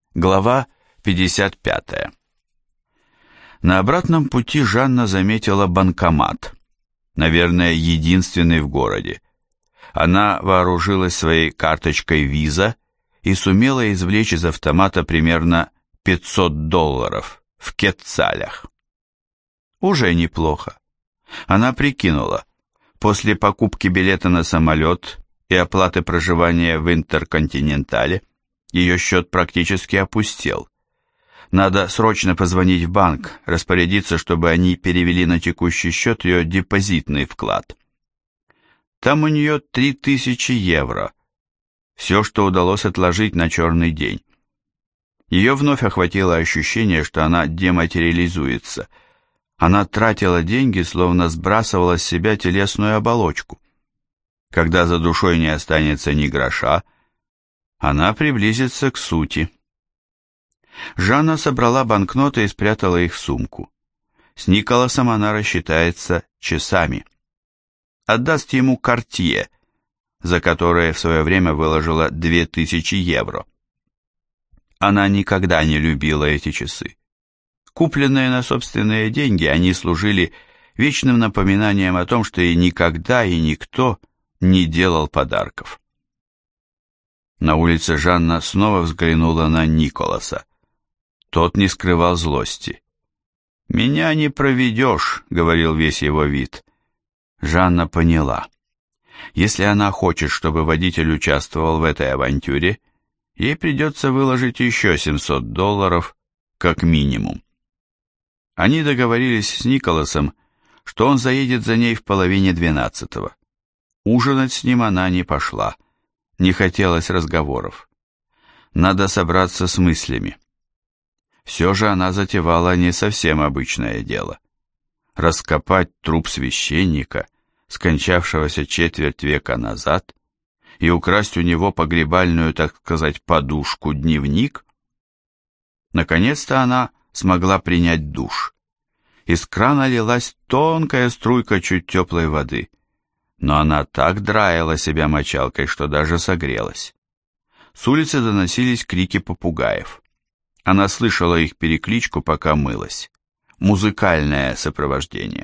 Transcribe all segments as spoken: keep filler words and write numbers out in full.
Глава пятьдесят пятая. На обратном пути Жанна заметила банкомат, наверное, единственный в городе. Она вооружилась своей карточкой Visa и сумела извлечь из автомата примерно пятьсот долларов в кетцалях. Уже неплохо. Она прикинула, после покупки билета на самолет и оплаты проживания в Интерконтинентале ее счет практически опустел. Надо срочно позвонить в банк, распорядиться, чтобы они перевели на текущий счет ее депозитный вклад. Там у нее три тысячи евро. Все, что удалось отложить на черный день. Ее вновь охватило ощущение, что она дематериализуется. Она тратила деньги, словно сбрасывала с себя телесную оболочку. Когда за душой не останется ни гроша, она приблизится к сути. Жанна собрала банкноты и спрятала их в сумку. С Николасом она рассчитается часами. Отдаст ему Cartier, за которое в свое время выложила две тысячи евро. Она никогда не любила эти часы. Купленные на собственные деньги, они служили вечным напоминанием о том, что ей никогда и никто не делал подарков. На улице Жанна снова взглянула на Николаса. Тот не скрывал злости. «Меня не проведешь», — говорил весь его вид. Жанна поняла. Если она хочет, чтобы водитель участвовал в этой авантюре, ей придется выложить еще семьсот долларов, как минимум. Они договорились с Николасом, что он заедет за ней в половине двенадцатого. Ужинать с ним она не пошла. Не хотелось разговоров. Надо собраться с мыслями. Все же она затевала не совсем обычное дело. Раскопать труп священника, скончавшегося четверть века назад, и украсть у него погребальную, так сказать, подушку-дневник. Наконец-то она смогла принять душ. Из крана лилась тонкая струйка чуть теплой воды. Но она так драила себя мочалкой, что даже согрелась. С улицы доносились крики попугаев. Она слышала их перекличку, пока мылась. Музыкальное сопровождение.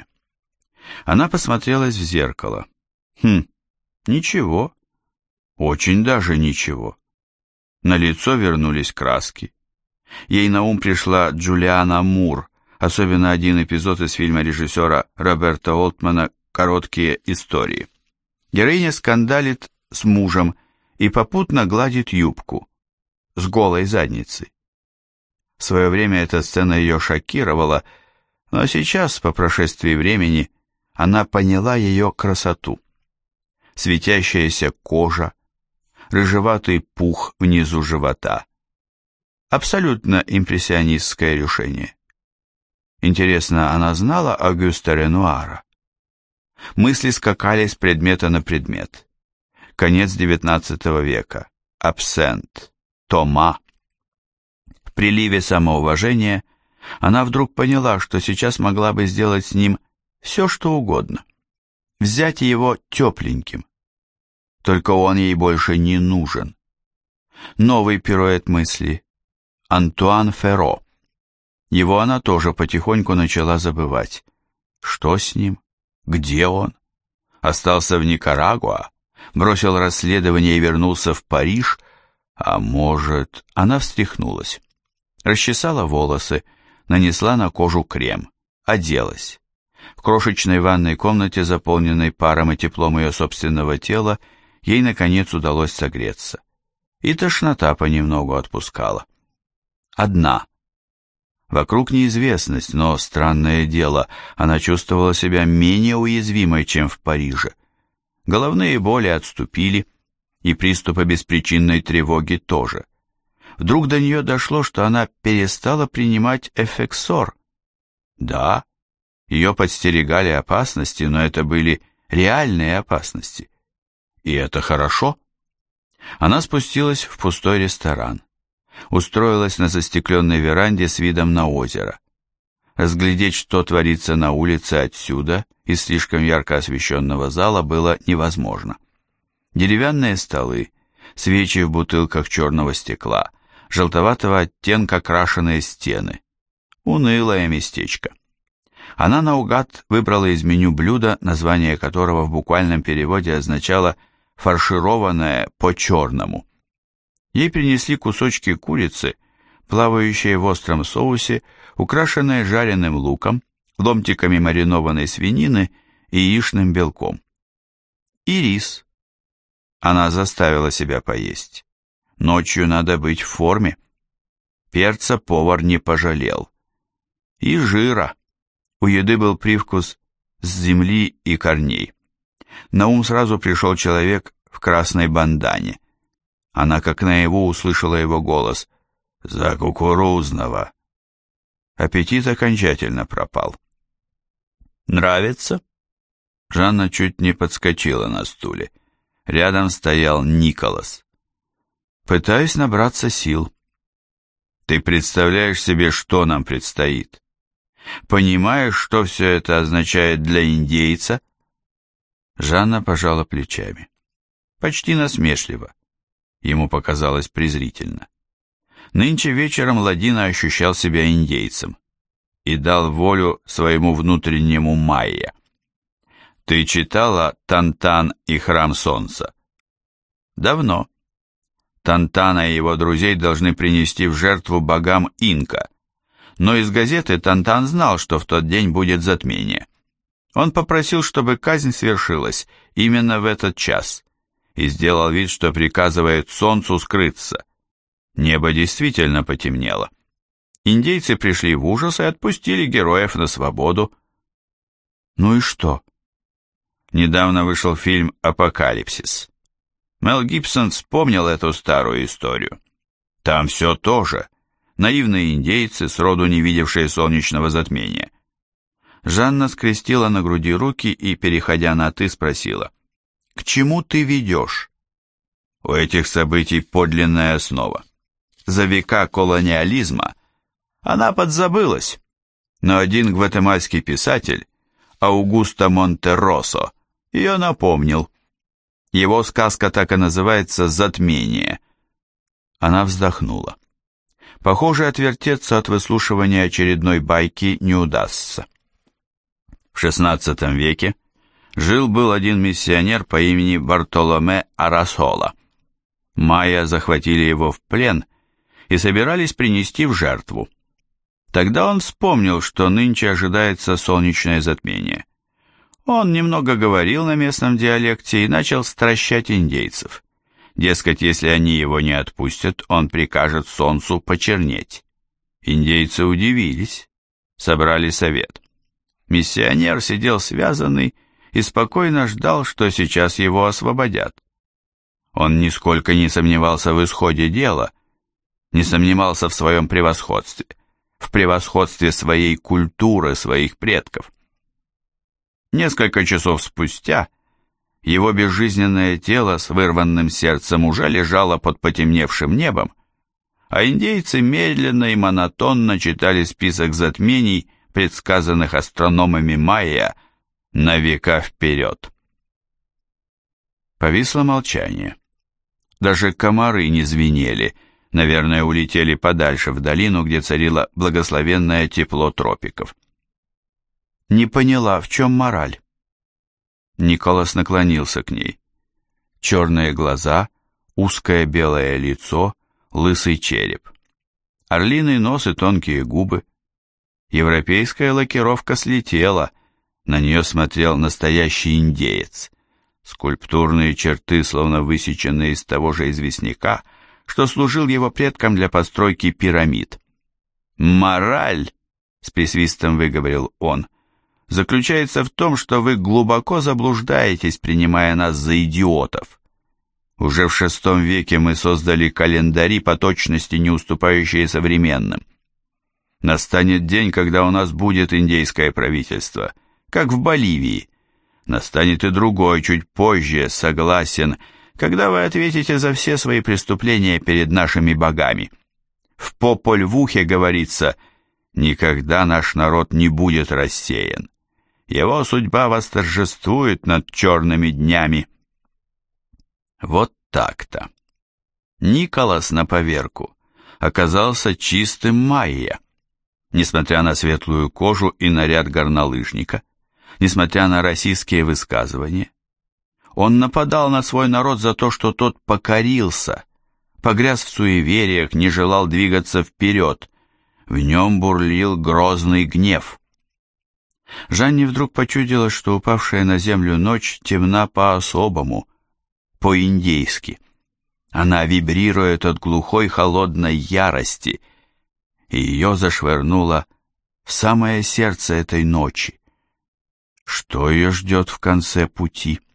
Она посмотрелась в зеркало. Хм, ничего. Очень даже ничего. На лицо вернулись краски. Ей на ум пришла Джулиана Мур, особенно один эпизод из фильма режиссера Роберта Олтмана «Короткие истории». Героиня скандалит с мужем и попутно гладит юбку с голой задницей. В свое время эта сцена ее шокировала, но сейчас, по прошествии времени, она поняла ее красоту. Светящаяся кожа, рыжеватый пух внизу живота. Абсолютно импрессионистское решение. Интересно, она знала Огюста Ренуара? Мысли скакали с предмета на предмет. Конец девятнадцатого века. Абсент. Тома. В приливе самоуважения она вдруг поняла, что сейчас могла бы сделать с ним все, что угодно. Взять его тепленьким. Только он ей больше не нужен. Новый пируэт мысли. Антуан Ферро. Его она тоже потихоньку начала забывать. Что с ним? Где он? Остался в Никарагуа? Бросил расследование и вернулся в Париж? А может... Она встряхнулась. Расчесала волосы, нанесла на кожу крем, оделась. В крошечной ванной комнате, заполненной паром и теплом ее собственного тела, ей, наконец, удалось согреться. И тошнота понемногу отпускала. Одна. Вокруг неизвестность, но, странное дело, она чувствовала себя менее уязвимой, чем в Париже. Головные боли отступили, и приступы беспричинной тревоги тоже. Вдруг до нее дошло, что она перестала принимать эфексор. Да, ее подстерегали опасности, но это были реальные опасности. И это хорошо. Она спустилась в пустой ресторан. Устроилась на застекленной веранде с видом на озеро. Разглядеть, что творится на улице отсюда, из слишком ярко освещенного зала, было невозможно. Деревянные столы, свечи в бутылках черного стекла, желтоватого оттенка крашеные стены. Унылое местечко. Она наугад выбрала из меню блюдо, название которого в буквальном переводе означало «фаршированное по-черному». Ей принесли кусочки курицы, плавающие в остром соусе, украшенные жареным луком, ломтиками маринованной свинины и яичным белком. И рис. Она заставила себя поесть. Ночью надо быть в форме. Перца повар не пожалел. И жира. У еды был привкус с земли и корней. На ум сразу пришел человек в красной бандане. Она как наяву услышала его голос. «За кукурузного!» Аппетит окончательно пропал. «Нравится?» Жанна чуть не подскочила на стуле. Рядом стоял Николас. «Пытаюсь набраться сил». «Ты представляешь себе, что нам предстоит? Понимаешь, что все это означает для индейца?» Жанна пожала плечами. Почти насмешливо. Ему показалось презрительно. Нынче вечером Ладина ощущал себя индейцем и дал волю своему внутреннему майя. «Ты читала «Тантан и храм солнца»?» «Давно. Тантана и его друзей должны принести в жертву богам инка, но из газеты Тантан знал, что в тот день будет затмение. Он попросил, чтобы казнь свершилась именно в этот час, и сделал вид, что приказывает солнцу скрыться. Небо действительно потемнело. Индейцы пришли в ужас и отпустили героев на свободу. Ну и что? Недавно вышел фильм «Апокалипсис». Мел Гибсон вспомнил эту старую историю. Там все то же. Наивные индейцы, сроду не видевшие солнечного затмения. Жанна скрестила на груди руки и, переходя на «ты», спросила: «К чему ты ведешь?» У этих событий подлинная основа. За века колониализма она подзабылась, но один гватемальский писатель, Аугусто Монтеросо, ее напомнил. Его сказка так и называется «Затмение». Она вздохнула. Похоже, отвертеться от выслушивания очередной байки не удастся. В шестнадцатом веке жил-был один миссионер по имени Бартоломе Арасола. Майя захватили его в плен и собирались принести в жертву. Тогда он вспомнил, что нынче ожидается солнечное затмение. Он немного говорил на местном диалекте и начал стращать индейцев. Дескать, если они его не отпустят, он прикажет солнцу почернеть. Индейцы удивились, собрали совет. Миссионер сидел связанный и спокойно ждал, что сейчас его освободят. Он нисколько не сомневался в исходе дела, не сомневался в своем превосходстве, в превосходстве своей культуры, своих предков. Несколько часов спустя его безжизненное тело с вырванным сердцем уже лежало под потемневшим небом, а индейцы медленно и монотонно читали список затмений, предсказанных астрономами майя на века вперед. Повисло молчание. Даже комары не звенели, наверное, улетели подальше в долину, где царило благословенное тепло тропиков. Не поняла, в чем мораль. Николас наклонился к ней. Черные глаза, узкое белое лицо, лысый череп. Орлиный нос и тонкие губы. Европейская лакировка слетела, на нее смотрел настоящий индеец. Скульптурные черты, словно высеченные из того же известняка, что служил его предкам для постройки пирамид. «Мораль», — с присвистом выговорил он, — «заключается в том, что вы глубоко заблуждаетесь, принимая нас за идиотов. Уже в шестом веке мы создали календари по точности, не уступающие современным. Настанет день, когда у нас будет индейское правительство, как в Боливии. Настанет и другой, чуть позже, согласен, когда вы ответите за все свои преступления перед нашими богами. В Пополь Вухе говорится: никогда наш народ не будет рассеян. Его судьба восторжествует над черными днями». Вот так-то. Николас, на поверку, оказался чистым майя. Несмотря на светлую кожу и наряд горнолыжника, несмотря на российские высказывания, он нападал на свой народ за то, что тот покорился, погряз в суевериях, не желал двигаться вперед. В нем бурлил грозный гнев. Жанне вдруг почудилось, что упавшая на землю ночь темна по-особому, по-индейски. Она вибрирует от глухой холодной ярости, и ее зашвырнуло в самое сердце этой ночи. Что ее ждет в конце пути?